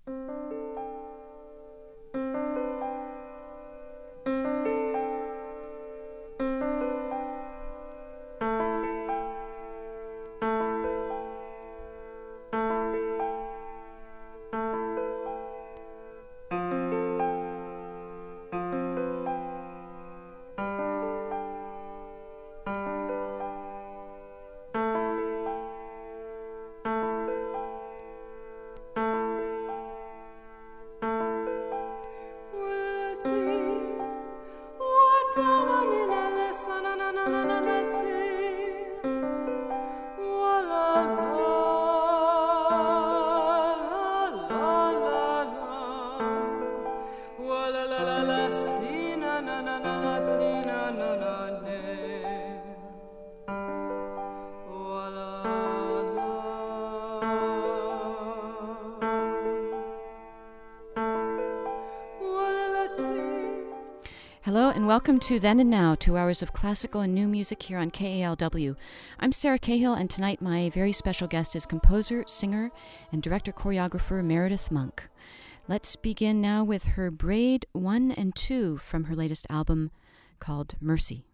Hello and welcome to Then and Now, 2 hours of classical and new music here on KALW. I'm Sarah Cahill, and tonight my very special guest is composer, singer, and director-choreographer Meredith Monk. Let's begin now with her Braid 1 and 2 from her latest album called Mercy.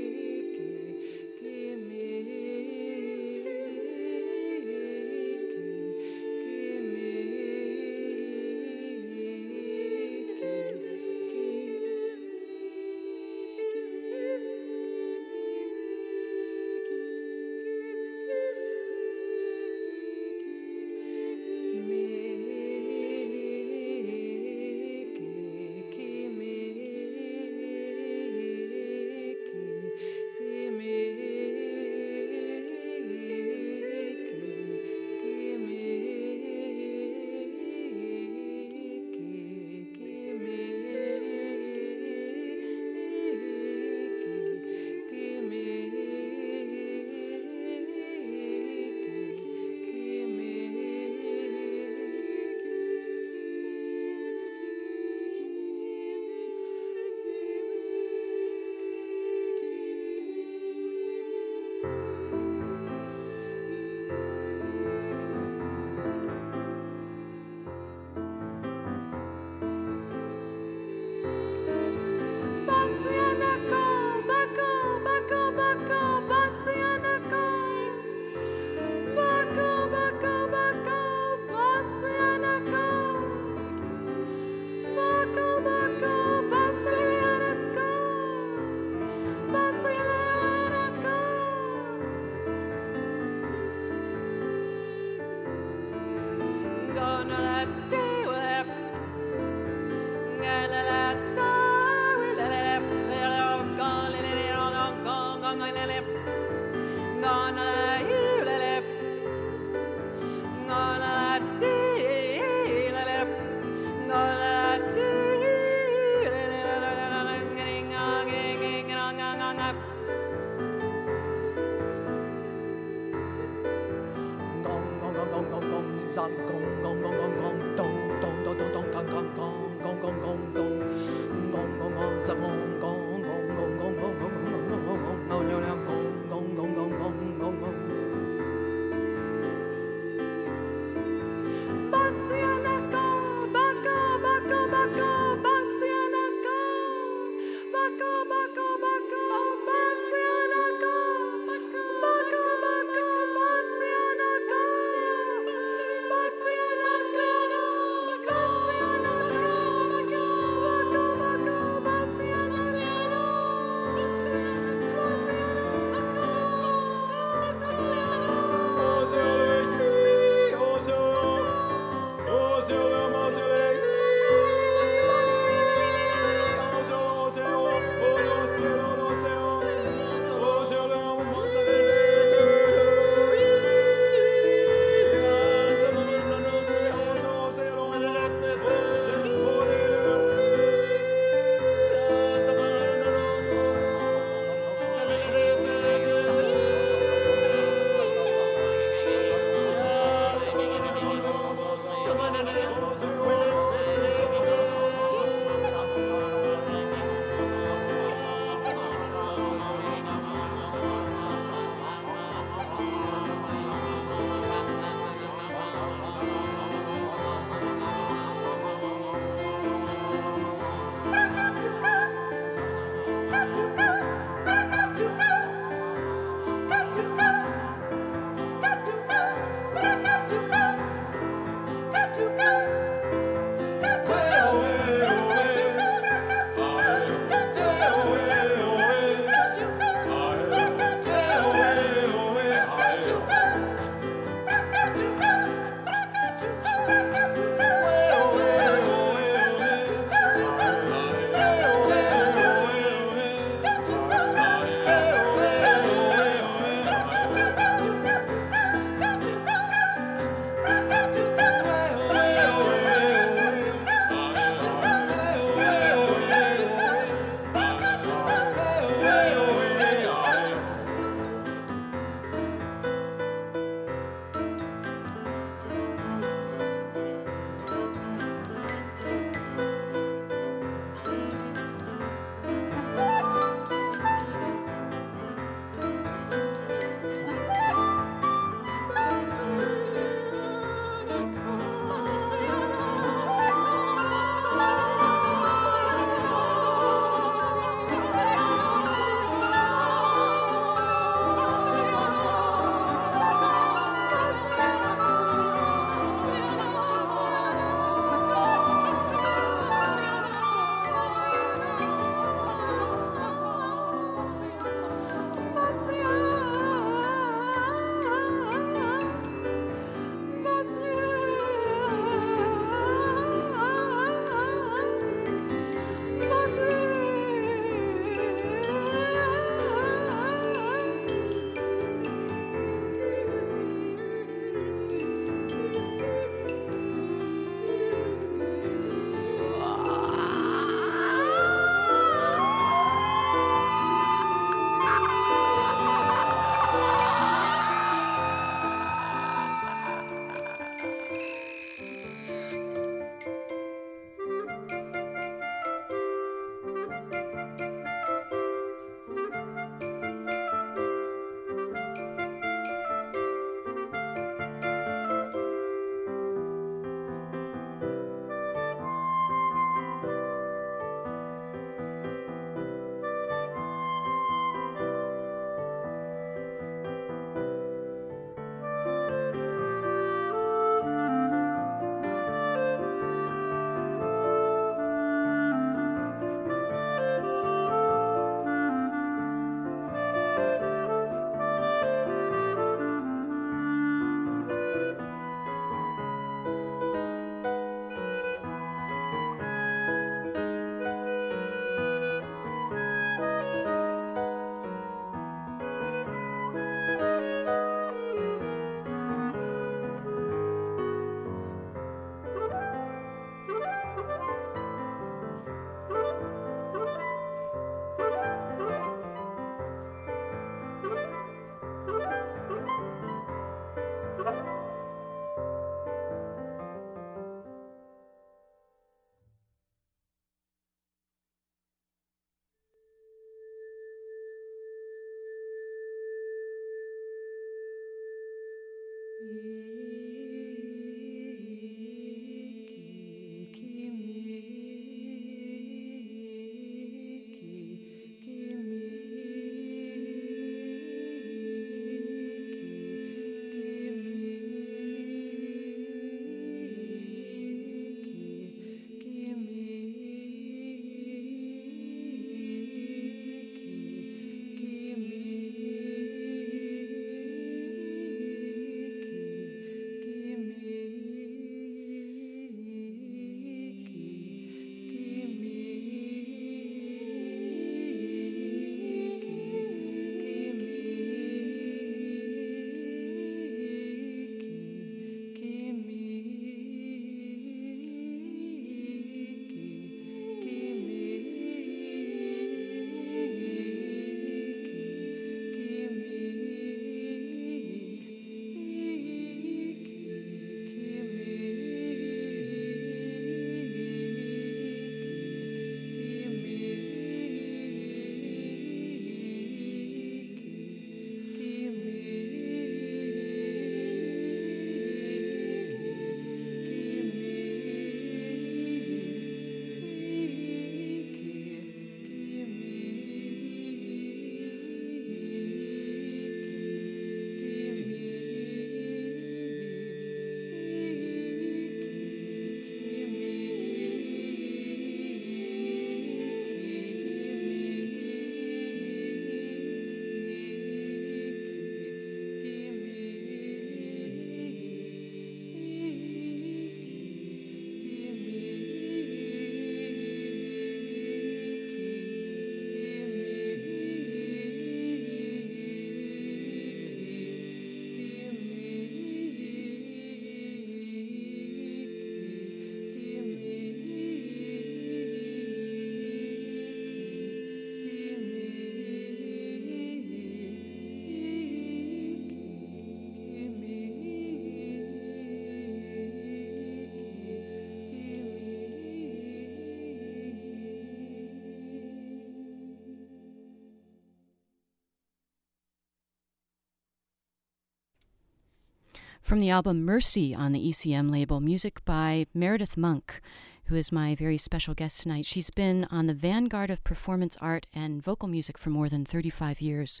From the album Mercy on the ECM label, music by Meredith Monk, who is my very special guest tonight. She's been on the vanguard of performance art and vocal music for more than 35 years,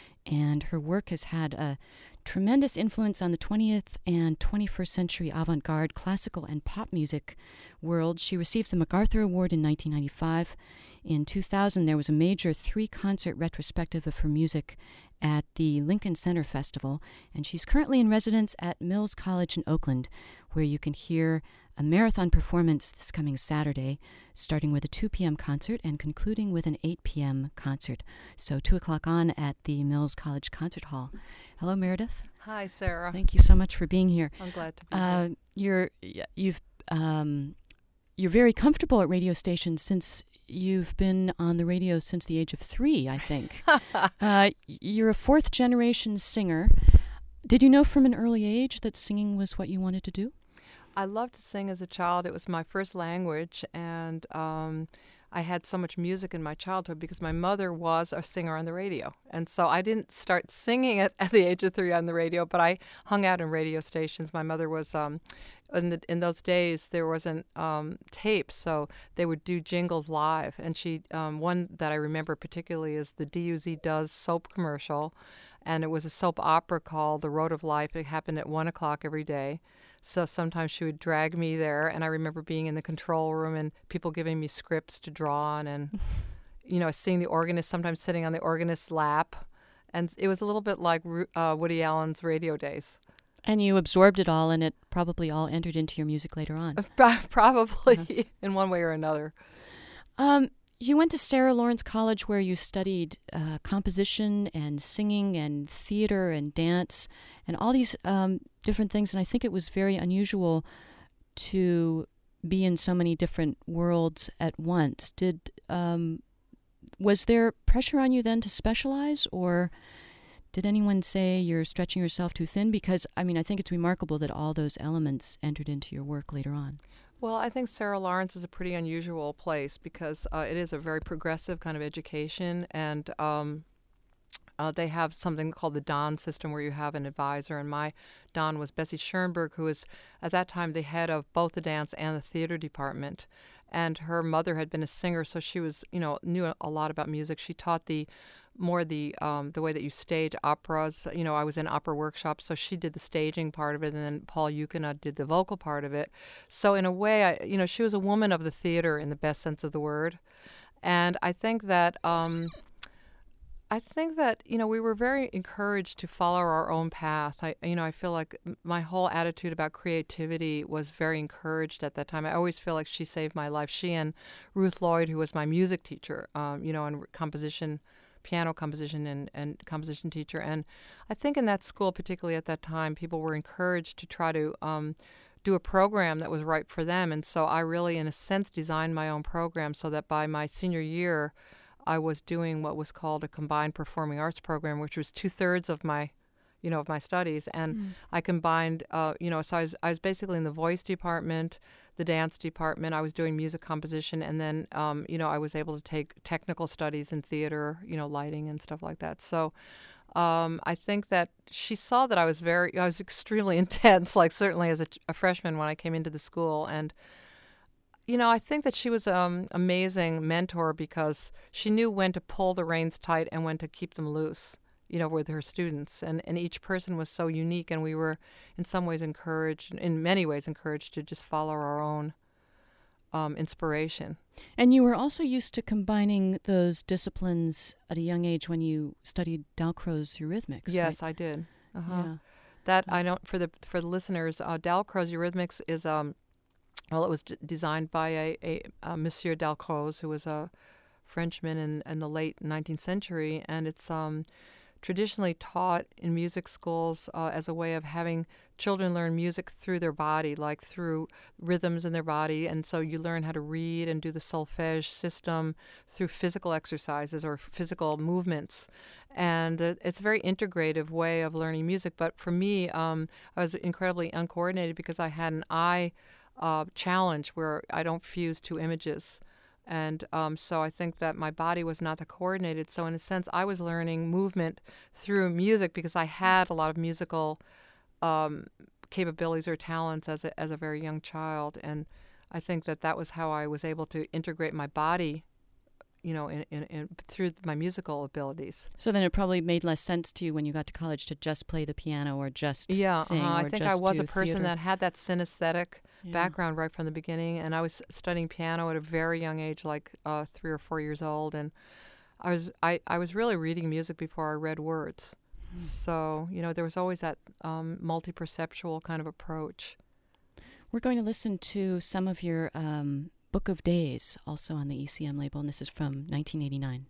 and her work has had a tremendous influence on the 20th and 21st century avant-garde classical and pop music world. She received the MacArthur Award in 1995. In 2000, there was a major 3-concert retrospective of her music at the Lincoln Center Festival, and she's currently in residence at Mills College in Oakland, where you can hear a marathon performance this coming Saturday, starting with a 2 p.m. concert and concluding with an 8 p.m. concert. So 2 o'clock on at the Mills College Concert Hall. Hello, Meredith. Hi, Sarah. Thank you so much for being here. I'm glad to be here. You're very comfortable at radio stations since you've been on the radio since the age of 3, I think. You're a 4th-generation singer. Did you know from an early age that singing was what you wanted to do? I loved to sing as a child. It was my first language, and I had so much music in my childhood because my mother was a singer on the radio. And so I didn't start singing at the age of 3 on the radio, but I hung out in radio stations. My mother was, in those days, there wasn't tape, so they would do jingles live. And one that I remember particularly is the DUZ Does soap commercial, and it was a soap opera called The Road of Life. It happened at 1 o'clock every day. So sometimes she would drag me there, and I remember being in the control room and people giving me scripts to draw on, and seeing the organist, sometimes sitting on the organist's lap. And it was a little bit like Woody Allen's radio days. And you absorbed it all, and it probably all entered into your music later on. Probably, in one way or another. You went to Sarah Lawrence College, where you studied composition and singing and theater and dance and all these different things. And I think it was very unusual to be in so many different worlds at once. Was there pressure on you then to specialize, or did anyone say you're stretching yourself too thin? Because, I think it's remarkable that all those elements entered into your work later on. Well, I think Sarah Lawrence is a pretty unusual place because it is a very progressive kind of education, and they have something called the Don system where you have an advisor, and my Don was Bessie Schoenberg, who was at that time the head of both the dance and the theater department. And her mother had been a singer, so she was, knew a lot about music. She taught the way that you stage operas. I was in opera workshops, so she did the staging part of it, and then Paul Yukina did the vocal part of it. So in a way, she was a woman of the theater in the best sense of the word. And I think that we were very encouraged to follow our own path. I feel like my whole attitude about creativity was very encouraged at that time. I always feel like she saved my life. She and Ruth Lloyd, who was my music teacher, and composition, piano composition and composition teacher. And I think in that school, particularly at that time, people were encouraged to try to do a program that was right for them. And so I really, in a sense, designed my own program so that by my senior year, I was doing what was called a combined performing arts program, which was 2/3 of my, of my studies. And I combined, so I was basically in the voice department, the dance department. I was doing music composition, and then, I was able to take technical studies in theater, lighting and stuff like that. So I think that she saw that I was extremely intense, like certainly as a freshman when I came into the school. And I think that she was an amazing mentor because she knew when to pull the reins tight and when to keep them loose, with her students. And each person was so unique, and we were in many ways encouraged to just follow our own inspiration. And you were also used to combining those disciplines at a young age when you studied Dalcroze Eurythmics. Yes, right? I did. Yeah. That I don't for the listeners. Dalcroze Eurythmics is it was designed by a Monsieur Dalcroze, who was a Frenchman in the late 19th century, and it's traditionally taught in music schools as a way of having children learn music through their body, like through rhythms in their body. And so you learn how to read and do the solfège system through physical exercises or physical movements. And it's a very integrative way of learning music. But for me, I was incredibly uncoordinated because I had an eye challenge where I don't fuse two images. And so I think that my body was not that coordinated. So in a sense, I was learning movement through music because I had a lot of musical capabilities or talents as a very young child. And I think that was how I was able to integrate my body, in through my musical abilities. So then it probably made less sense to you when you got to college to just play the piano or just sing or I think I was a person theater. that had that synesthetic background right from the beginning, and I was studying piano at a very young age, like 3 or 4 years old, and I was really reading music before I read words. So there was always that multi-perceptual kind of approach. We're going to listen to some of your Book of Days, also on the ECM label, and this is from 1989.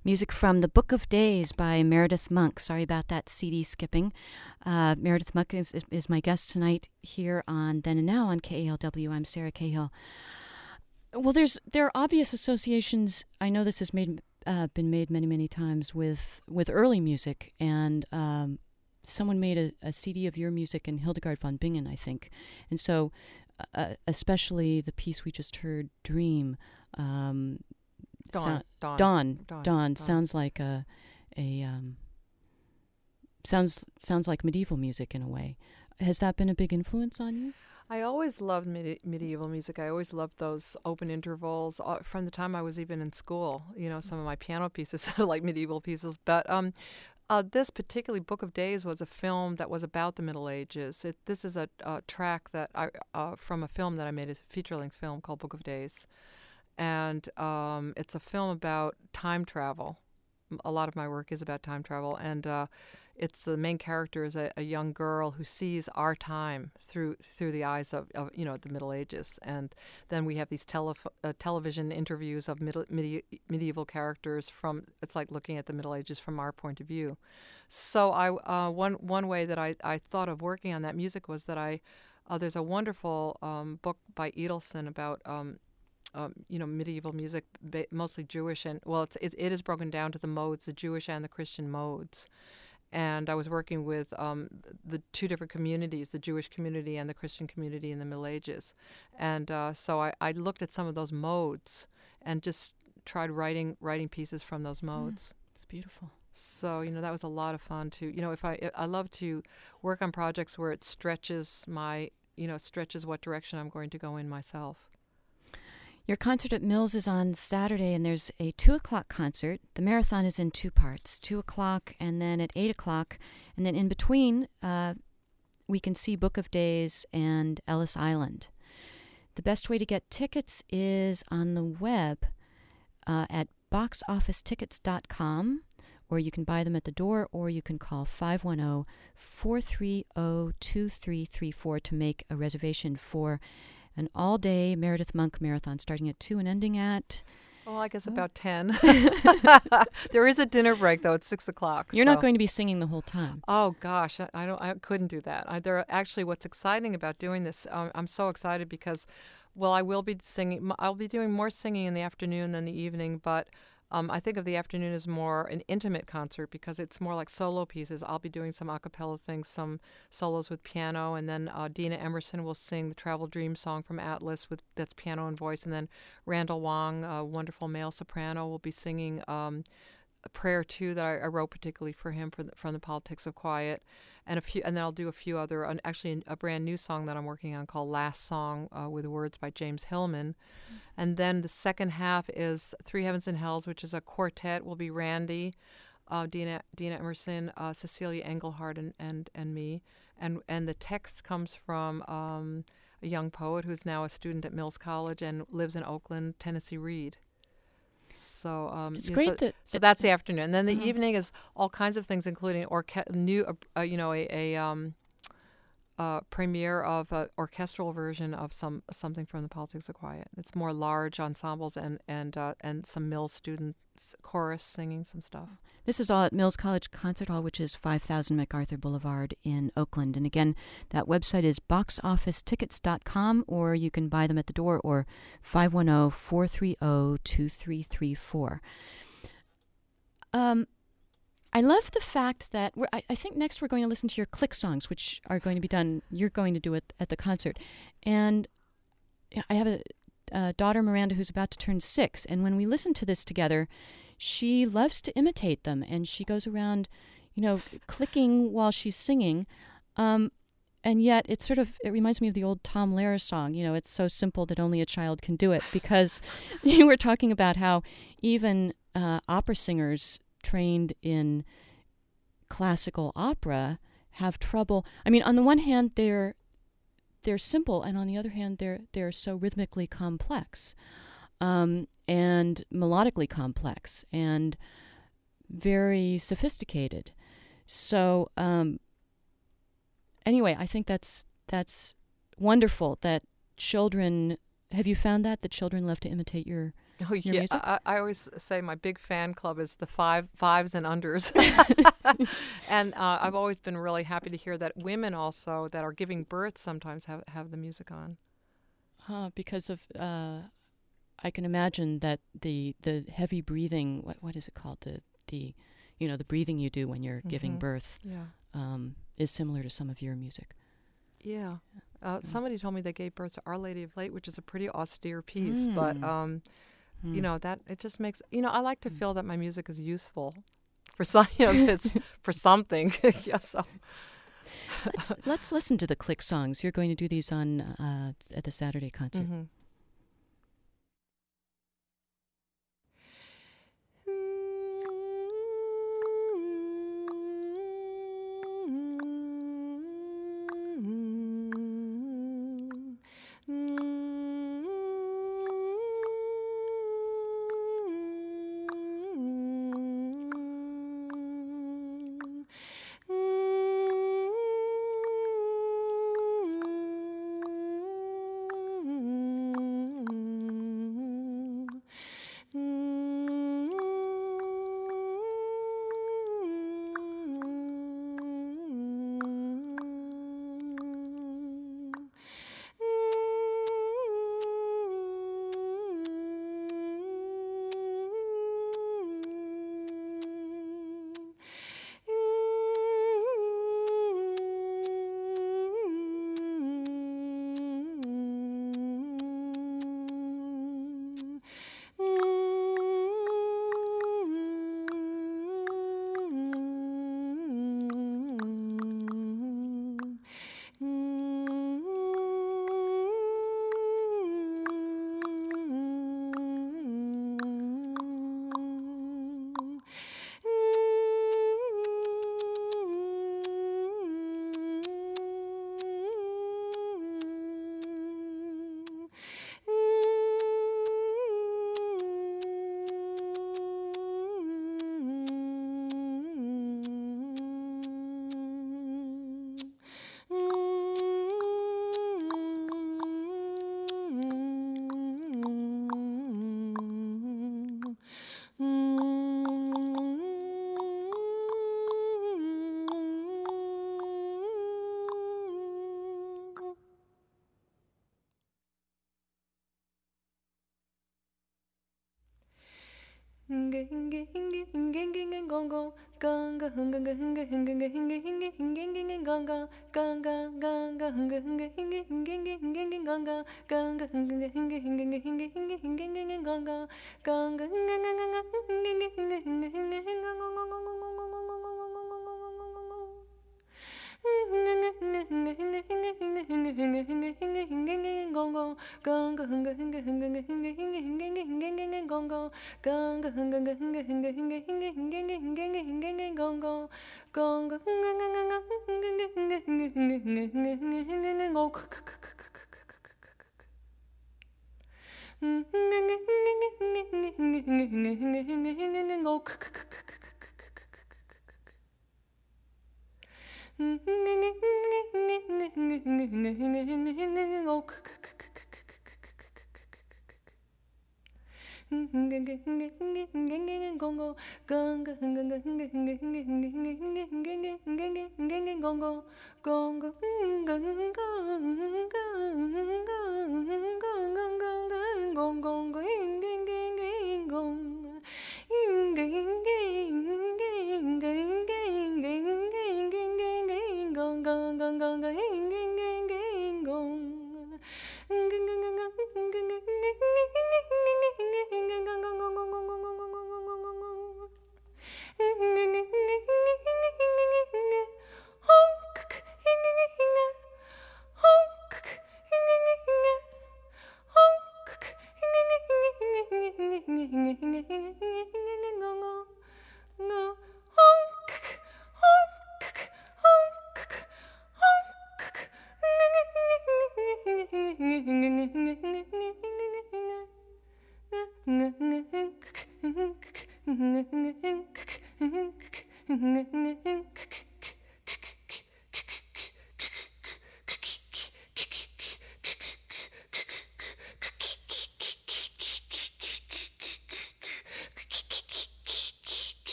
Music from The Book of Days by Meredith Monk. Sorry about that CD skipping. Meredith Monk is my guest tonight here on Then and Now on KALW. I'm Sarah Cahill. Well, there are obvious associations. I know this has been made many, many times with early music, and someone made a CD of your music in Hildegard von Bingen, I think. And so especially the piece we just heard, Dream, Dawn sounds like sounds like medieval music in a way. Has that been a big influence on you? I always loved medieval music. I always loved those open intervals from the time I was even in school. You know, some of my piano pieces sounded like medieval pieces. But this particularly Book of Days was a film that was about the Middle Ages. This is a track that from a film that I made, a feature-length film called Book of Days. And it's a film about time travel. A lot of my work is about time travel. And it's the main character is a young girl who sees our time through the eyes of the Middle Ages. And then we have these television interviews of medieval characters from, it's like looking at the Middle Ages from our point of view. So one way that I thought of working on that music was that there's a wonderful book by Edelson about medieval music, mostly Jewish, and it is broken down to the modes, the Jewish and the Christian modes. And I was working with the two different communities, the Jewish community and the Christian community in the Middle Ages. And so I looked at some of those modes and just tried writing pieces from those modes. It's beautiful. So, that was a lot of fun to, if I love to work on projects where it stretches stretches what direction I'm going to go in myself. Your concert at Mills is on Saturday, and there's a 2 o'clock concert. The marathon is in 2 parts, 2 o'clock and then at 8 o'clock. And then in between, we can see Book of Days and Ellis Island. The best way to get tickets is on the web at boxofficetickets.com, or you can buy them at the door, or you can call 510-430-2334 to make a reservation for an all-day Meredith Monk marathon starting at 2 and ending at... Oh, I guess about 10. There is a dinner break, though. It's 6 o'clock. You're not going to be singing the whole time. Oh, gosh. I couldn't do that. Actually, what's exciting about doing this, I'm so excited because, I will be singing. I'll be doing more singing in the afternoon than the evening, but I think of the afternoon as more an intimate concert because it's more like solo pieces. I'll be doing some a cappella things, some solos with piano, and then Dina Emerson will sing the Travel Dream song from Atlas that's piano and voice, and then Randall Wong, a wonderful male soprano, will be singing a prayer too that I wrote particularly for him from the Politics of Quiet, and then I'll do a few other, actually a brand new song that I'm working on called Last Song with words by James Hillman. And then the second half is Three Heavens and Hells, which is a quartet. Will be Randy, Dina Emerson, Cecilia Engelhardt, and me. And the text comes from a young poet who's now a student at Mills College and lives in Oakland, Tennessee Reed. So it's great so that's the afternoon. And then the evening is all kinds of things, including premiere of an orchestral version of something from the Politics of Quiet. It's more large ensembles and some Mills students chorus singing some stuff. This is all at Mills College Concert Hall, which is 5000 MacArthur Boulevard in Oakland. And again, that website is boxofficetickets.com, or you can buy them at the door, or 510-430-2334. I love the fact that I think next we're going to listen to your click songs, which are going to be done. You're going to do it at the concert. And I have a daughter, Miranda, who's about to turn 6. And when we listen to this together, she loves to imitate them. And she goes around, clicking while she's singing. And yet it reminds me of the old Tom Lehrer song, it's so simple that only a child can do it. Because you were talking about how even opera singers trained in classical opera have trouble. I mean, on the one hand, they're simple, and on the other hand, they're so rhythmically complex, and melodically complex, and very sophisticated. So, anyway, I think that's wonderful that children. Have you found that children love to imitate your Oh your yeah, music? I always say my big fan club is the fives and unders, and I've always been really happy to hear that women also that are giving birth sometimes have the music on. Because of I can imagine that the heavy breathing, what is it called? The the breathing you do when you're giving birth Yeah, is similar to some of your music. yeah. Somebody told me they gave birth to Our Lady of Late, which is a pretty austere piece, but that it just makes I like to feel that my music is useful for some, it's for something. Yeah, so. Let's listen to the Click songs. You're going to do these on at the Saturday concert. Mm-hmm.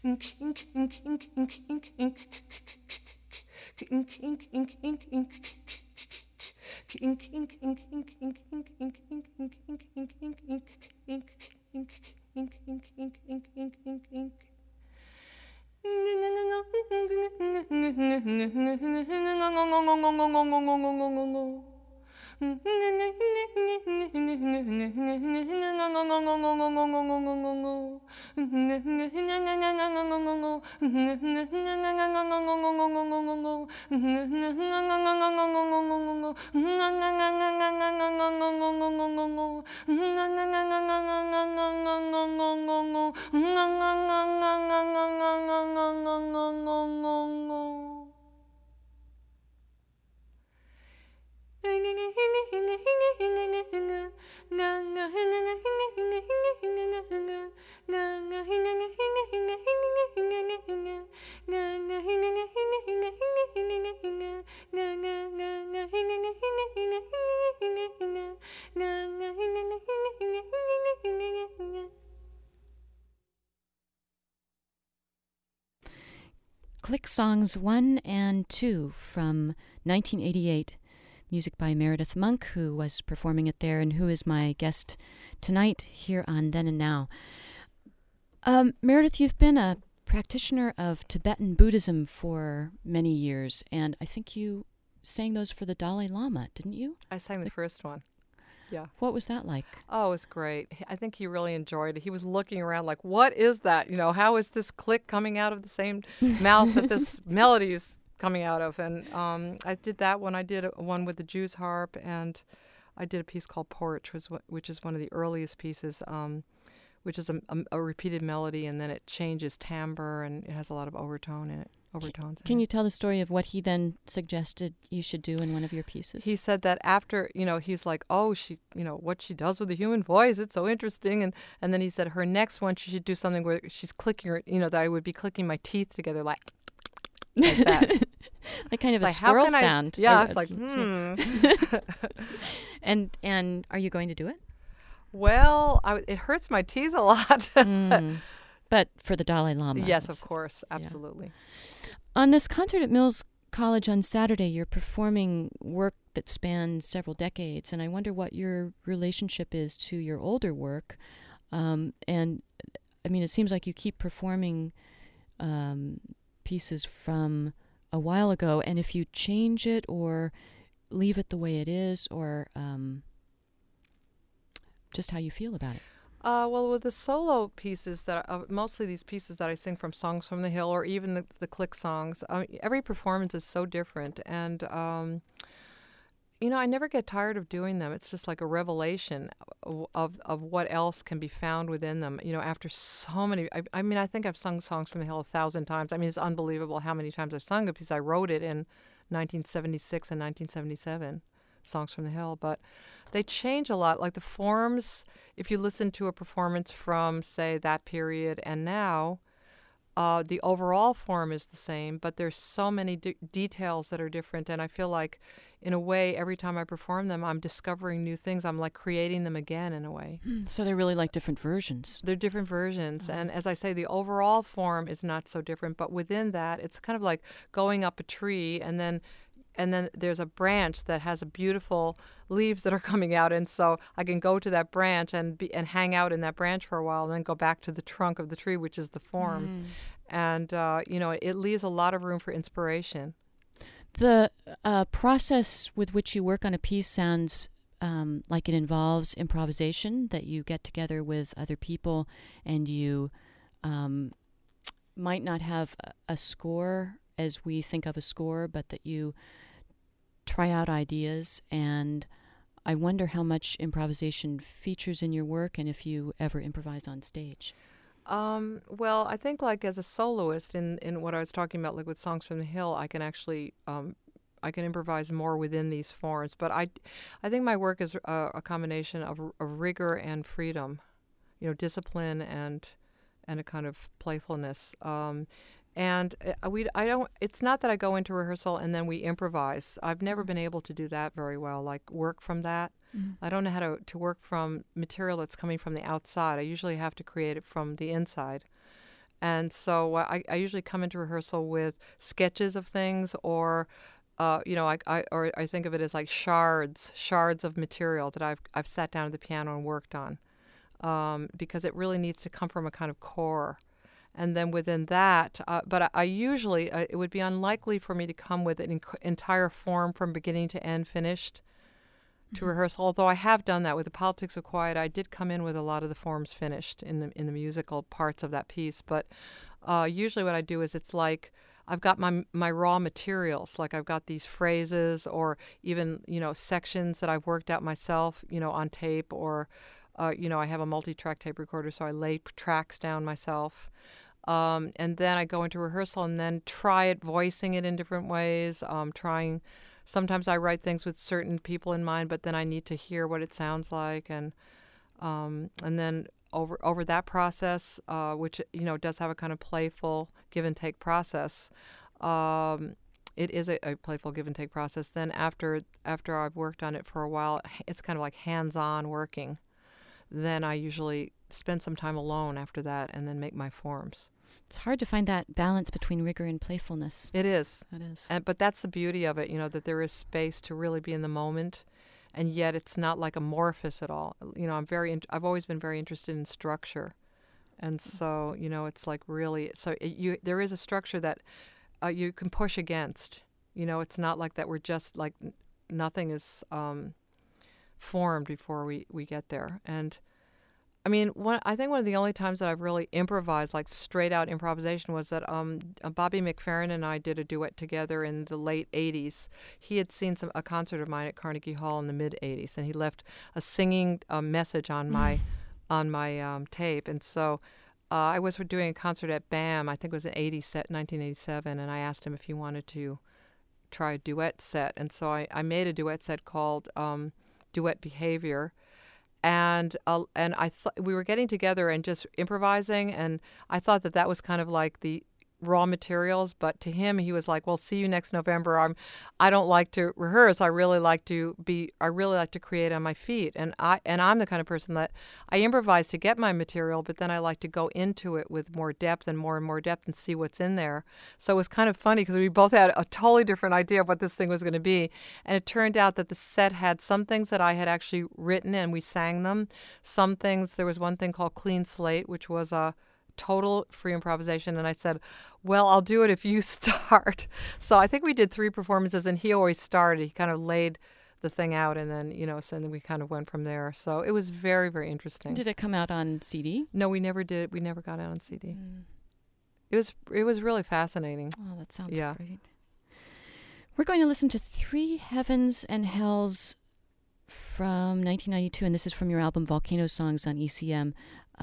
Click Songs 1 and 2 from 1988, music by Meredith Monk, who was performing it there and who is my guest tonight here on Then and Now. Meredith, you've been a practitioner of Tibetan Buddhism for many years, and I think you sang those for the Dalai Lama, didn't you? I sang the first one. Yeah. What was that like? Oh, it was great. I think he really enjoyed it. He was looking around like, what is that? You know, how is this click coming out of the same mouth that this melody is coming out of? And I did that one. I did one with the Jew's harp, and I did a piece called Porch, which is one of the earliest pieces, which is a repeated melody, and then it changes timbre, and it has a lot of overtones in it. Can you tell the story of what he then suggested you should do in one of your pieces? He said that after, he's like, oh, she, what she does with the human voice, it's so interesting. And then he said her next one, she should do something where she's clicking her, that I would be clicking my teeth together like that. Like kind of a squirrel sound. Yeah, it's like, And are you going to do it? Well, it hurts my teeth a lot. But for the Dalai Lama. Yes, of course. Absolutely. Yeah. On this concert at Mills College on Saturday, you're performing work that spans several decades, and I wonder what your relationship is to your older work. And, I mean, it seems like you keep performing pieces from a while ago, and if you change it or leave it the way it is, or just how you feel about it. Well, with the solo pieces, mostly these pieces that I sing from Songs from the Hill, or even the click songs, every performance is so different. And, I never get tired of doing them. It's just like a revelation of what else can be found within them. After so many, I think I've sung Songs from the Hill 1,000 times. I mean, it's unbelievable how many times I've sung it, because I wrote it in 1976 and 1977, Songs from the Hill. But they change a lot. Like the forms, if you listen to a performance from, say, that period and now, the overall form is the same, but there's so many details that are different. And I feel like, in a way, every time I perform them, I'm discovering new things. I'm like creating them again in a way. So they're really like different versions. They're different versions. And as I say, the overall form is not so different. But within that, it's kind of like going up a tree, and then there's a branch that has a beautiful leaves that are coming out, and so I can go to that branch and hang out in that branch for a while, and then go back to the trunk of the tree, which is the form. And it leaves a lot of room for inspiration. The process with which you work on a piece sounds like it involves improvisation, that you get together with other people and you might not have a score as we think of a score, but that you try out ideas. And I wonder how much improvisation features in your work, and if you ever improvise on stage. Well, I think like as a soloist in what I was talking about, like with Songs from the Hill, I can actually I can improvise more within these forms. But I think my work is a combination of rigor and freedom, discipline and a kind of playfulness. And it's not that I go into rehearsal and then we improvise. I've never been able to do that very well, like work from that. I don't know how to work from material that's coming from the outside. I usually have to create it from the inside. And so I usually come into rehearsal with sketches of things, or I think of it as like shards of material that I've sat down at the piano and worked on, because it really needs to come from a kind of core. And then within that, but I usually, it would be unlikely for me to come with an entire form from beginning to end finished to rehearsal. Although I have done that with the Politics of Quiet, I did come in with a lot of the forms finished in the musical parts of that piece. But usually, what I do is it's like I've got my raw materials, like I've got these phrases, or even sections that I've worked out myself, on tape, or I have a multi-track tape recorder, so I lay tracks down myself. And then I go into rehearsal and then try it, voicing it in different ways, Sometimes I write things with certain people in mind, but then I need to hear what it sounds like, and then over that process, which does have a kind of playful give and take process. It is a playful give and take process. Then after I've worked on it for a while, it's kind of like hands-on working. Then I usually spend some time alone after that, and then make my forms. It's hard to find that balance between rigor and playfulness. It is. It is. But that's the beauty of it, that there is space to really be in the moment, and yet it's not like amorphous at all. I've always been very interested in structure, and so it's like really. So there is a structure that you can push against. It's not like that. We're just like nothing is formed before we get there. And I mean, I think one of the only times that I've really improvised, like straight out improvisation, was that Bobby McFerrin and I did a duet together in the late 80s. He had seen a concert of mine at Carnegie Hall in the mid 80s, and he left a singing message on my tape. And so I was doing a concert at BAM, I think it was in 1987, and I asked him if he wanted to try a duet set. And so I made a duet set called Duet Behavior. And we were getting together and just improvising, and I thought that was kind of like the raw materials. But to him, he was like, "Well, see you next November. I don't like to rehearse. I really like to create on my feet." And I'm the kind of person that I improvise to get my material, but then I like to go into it with more depth and more depth and see what's in there. So it was kind of funny because we both had a totally different idea of what this thing was going to be, and it turned out that the set had some things that I had actually written and we sang them. Some things, there was one thing called Clean Slate, which was a total free improvisation, and I said, "Well, I'll do it if you start." So I think we did 3 performances, and he always started. He kind of laid the thing out, and then so then we kind of went from there. So it was very, very interesting. Did it come out on CD? No, we never did. We never got it on CD. It was really fascinating. Oh, that sounds great. We're going to listen to 3 Heavens and Hells from 1992, and this is from your album Volcano Songs on ECM.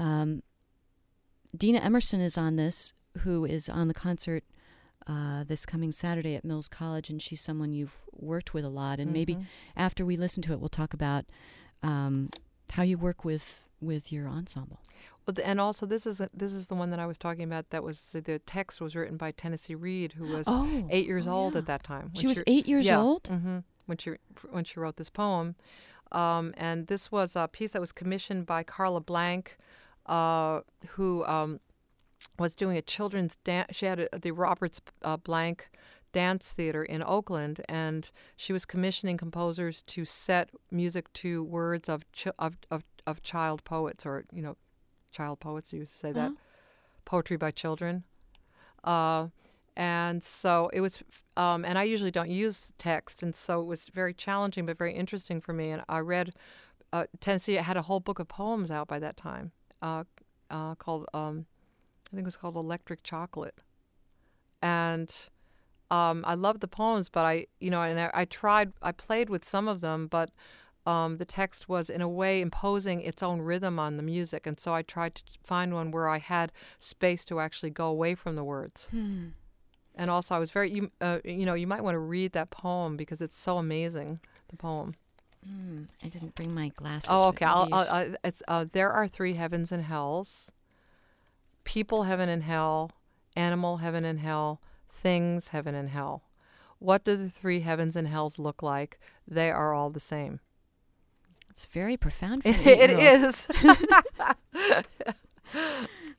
Dina Emerson is on this, who is on the concert this coming Saturday at Mills College, and she's someone you've worked with a lot. And maybe after we listen to it, we'll talk about how you work with your ensemble. Well, and also this is the one that I was talking about. That was the text was written by Tennessee Reed, who was 8 years old at that time. She was 8 years old when she wrote this poem, and this was a piece that was commissioned by Carla Blank, who was doing a children's dance. She had the Roberts Blank Dance Theater in Oakland, and she was commissioning composers to set music to words of child poets, or child poets. You used to say that, poetry by children. And so it was, and I usually don't use text, and so it was very challenging but very interesting for me. And I read, Tennessee had a whole book of poems out by that time. Called I think it was called Electric Chocolate, and I loved the poems, but I played with some of them, but the text was in a way imposing its own rhythm on the music, and so I tried to find one where I had space to actually go away from the words. And also I was very you might want to read that poem because it's so amazing, the poem. I didn't bring my glasses. Oh, okay. It's there are 3 heavens and hells: people heaven and hell, animal heaven and hell, things heaven and hell. What do the 3 heavens and hells look like? They are all the same. It's very profound for me. It is.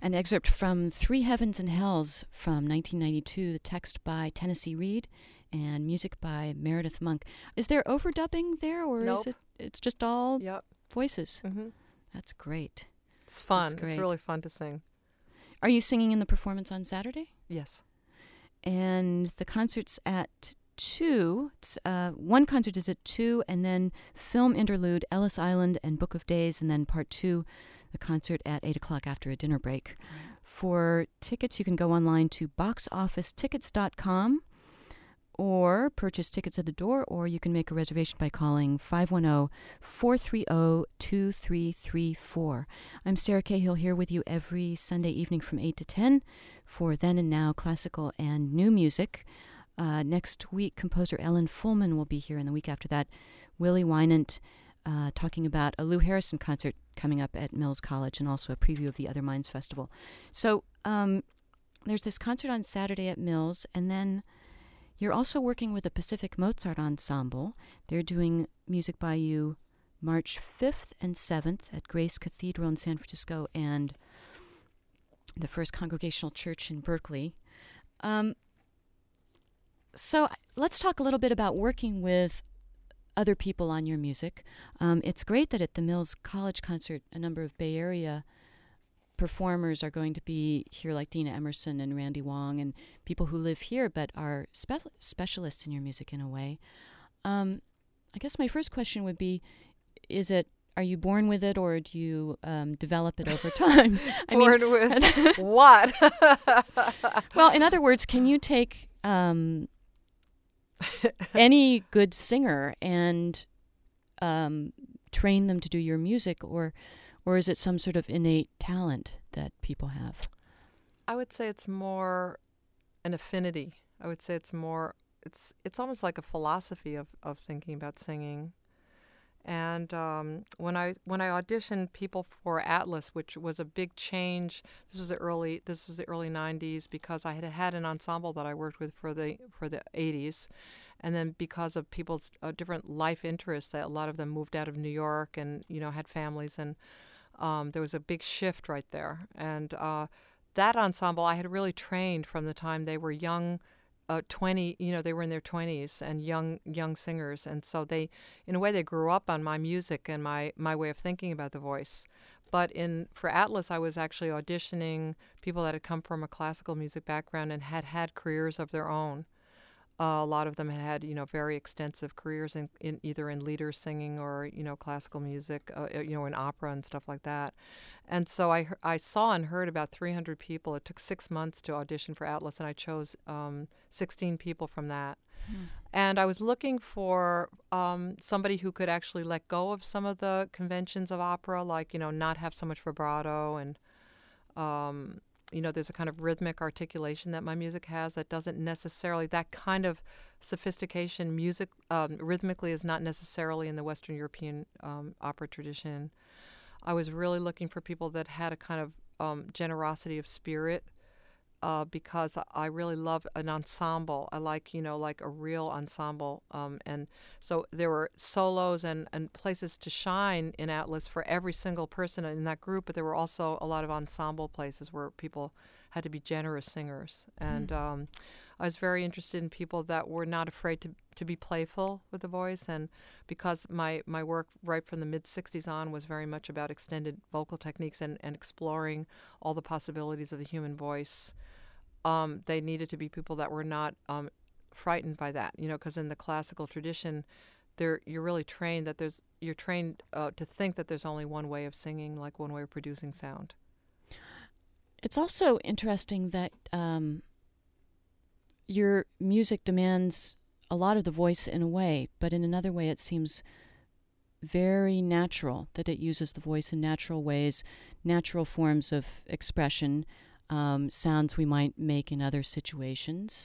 an excerpt from Three Heavens and Hells from 1992, the text by Tennessee Reed and music by Meredith Monk. Is there overdubbing there, or Nope. is it's just all Yep. voices? Mm-hmm. That's great. It's fun. That's great. It's really fun to sing. Are you singing in the performance on Saturday? Yes. And the concert's at 2. One concert is at 2, and then film interlude, Ellis Island and Book of Days, and then part 2, the concert at 8 o'clock after a dinner break. Right. For tickets, you can go online to boxofficetickets.com or purchase tickets at the door, or you can make a reservation by calling 510-430-2334. I'm Sarah Cahill here with you every Sunday evening from 8 to 10 for Then and Now classical and new music. Next week, composer Ellen Fullman will be here, and the week after that, Willie Wynant talking about a Lou Harrison concert coming up at Mills College, and also a preview of the Other Minds Festival. So there's this concert on Saturday at Mills, and then you're also working with the Pacific Mozart Ensemble. They're doing music by you March 5th and 7th at Grace Cathedral in San Francisco and the First Congregational Church in Berkeley. So let's talk a little bit about working with other people on your music. It's great that at the Mills College concert, a number of Bay Area performers are going to be here, like Dina Emerson and Randy Wong, and people who live here but are specialists in your music in a way. I guess my first question would be, are you born with it, or do you develop it over time? With what? Well, in other words, can you take any good singer and train them to do your music, or is it some sort of innate talent that people have? I would say it's more an affinity. I would say it's almost like a philosophy of thinking about singing. And when I auditioned people for Atlas, which was a big change, this was the early 90s, because I had an ensemble that I worked with for the 80s, and then because of people's different life interests, that a lot of them moved out of New York and had families, and there was a big shift right there. And that ensemble I had really trained from the time they were young. 20, they were in their 20s and young singers, and so they, in a way, they grew up on my music and my way of thinking about the voice. But for Atlas, I was actually auditioning people that had come from a classical music background and had careers of their own. A lot of them had very extensive careers in either in leader singing or classical music, in opera and stuff like that. And so I saw and heard about 300 people. It took 6 months to audition for Atlas, and I chose 16 people from that. And I was looking for somebody who could actually let go of some of the conventions of opera, like not have so much vibrato, and there's a kind of rhythmic articulation that my music has that doesn't necessarily, that kind of sophistication music rhythmically is not necessarily in the Western European opera tradition. I was really looking for people that had a kind of generosity of spirit, because I really love an ensemble. I like, like a real ensemble. And so there were solos and places to shine in Atlas for every single person in that group, but there were also a lot of ensemble places where people had to be generous singers. And I was very interested in people that were not afraid to be playful with the voice. And because my work right from the mid-'60s on was very much about extended vocal techniques and exploring all the possibilities of the human voice, they needed to be people that were not frightened by that, because in the classical tradition, you're really trained that you're trained to think that there's only one way of singing, like one way of producing sound. It's also interesting that your music demands a lot of the voice in a way, but in another way it seems very natural, that it uses the voice in natural ways, natural forms of expression, sounds we might make in other situations,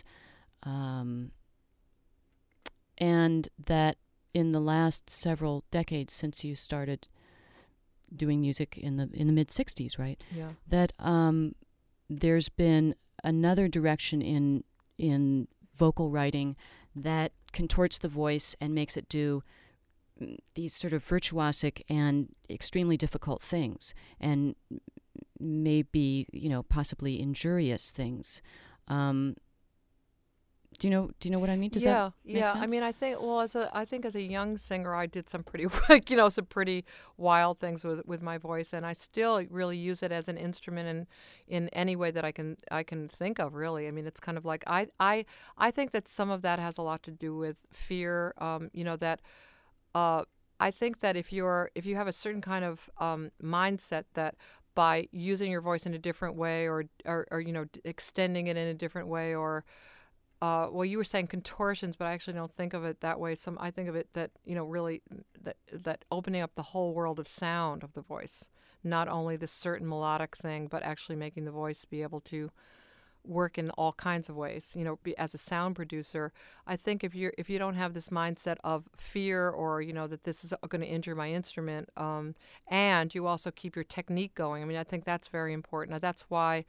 and that in the last several decades since you started doing music in the mid-'60s, right? Yeah. That there's been another direction in vocal writing that contorts the voice and makes it do these sort of virtuosic and extremely difficult things, and may be, possibly injurious things. Do you know what I mean? Does that make sense? I mean, I think as a young singer, I did some pretty some pretty wild things with my voice, and I still really use it as an instrument in any way that I can think of. Really, I mean, it's kind of like I think that some of that has a lot to do with fear. That I think that if you have a certain kind of mindset that by using your voice in a different way, or extending it in a different way, or well, you were saying contortions, but I actually don't think of it that way. I think of it that, really that opening up the whole world of sound of the voice, not only this certain melodic thing, but actually making the voice be able to work in all kinds of ways. As a sound producer, I think if you don't have this mindset of fear, or that this is going to injure my instrument, and you also keep your technique going. I mean, I think that's very important. Now, that's why.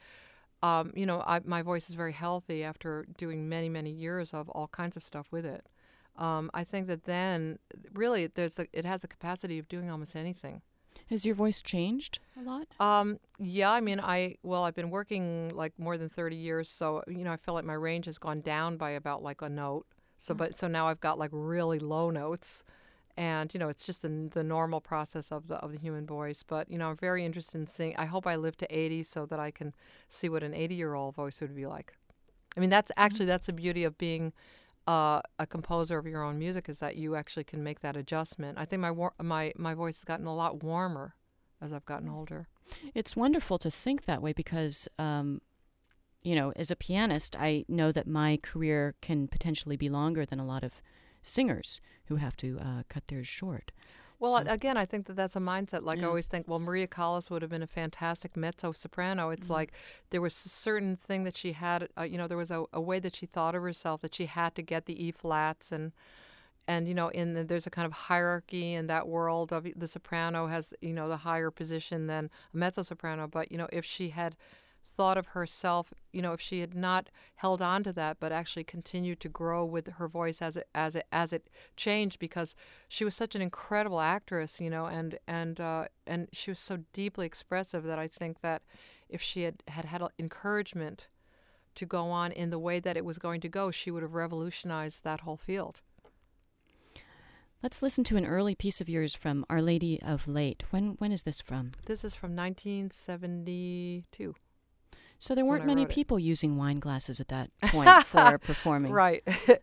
My voice is very healthy after doing many, many years of all kinds of stuff with it. I think that then, really, it has the capacity of doing almost anything. Has your voice changed a lot? Yeah, I mean, I've been working like more than 30 years, so, I feel like my range has gone down by about like a note. So now I've got like really low notes. And, it's just the normal process of the human voice. But, I'm very interested in seeing. I hope I live to 80 so that I can see what an 80-year-old voice would be like. I mean, that's the beauty of being a composer of your own music, is that you actually can make that adjustment. I think my voice has gotten a lot warmer as I've gotten older. It's wonderful to think that way because, as a pianist, I know that my career can potentially be longer than a lot of singers who have to cut theirs short. Well, again, I think that's a mindset. Like, I always think, well, Maria Callas would have been a fantastic mezzo-soprano. It's like there was a certain thing that she had, there was a way that she thought of herself, that she had to get the E-flats, and there's a kind of hierarchy in that world of the soprano has, the higher position than a mezzo-soprano. But, if she had thought of herself, if she had not held on to that, but actually continued to grow with her voice as it changed, because she was such an incredible actress, and she was so deeply expressive, that I think that if she had encouragement to go on in the way that it was going to go, she would have revolutionized that whole field. Let's listen to an early piece of yours from Our Lady of Late. When is this from? This is from 1972. So there weren't many people using wine glasses at that point for performing. Right.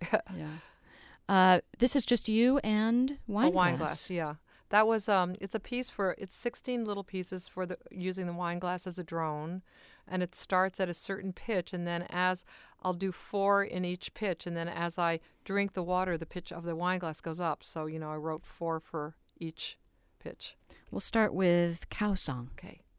Yeah. This is just you and wine glass. A wine glass, yeah. That was, it's a piece it's 16 little pieces for using the wine glass as a drone. And it starts at a certain pitch, and then I'll do 4 in each pitch, and then as I drink the water, the pitch of the wine glass goes up. So, I wrote 4 for each pitch. We'll start with Cow Song. Okay.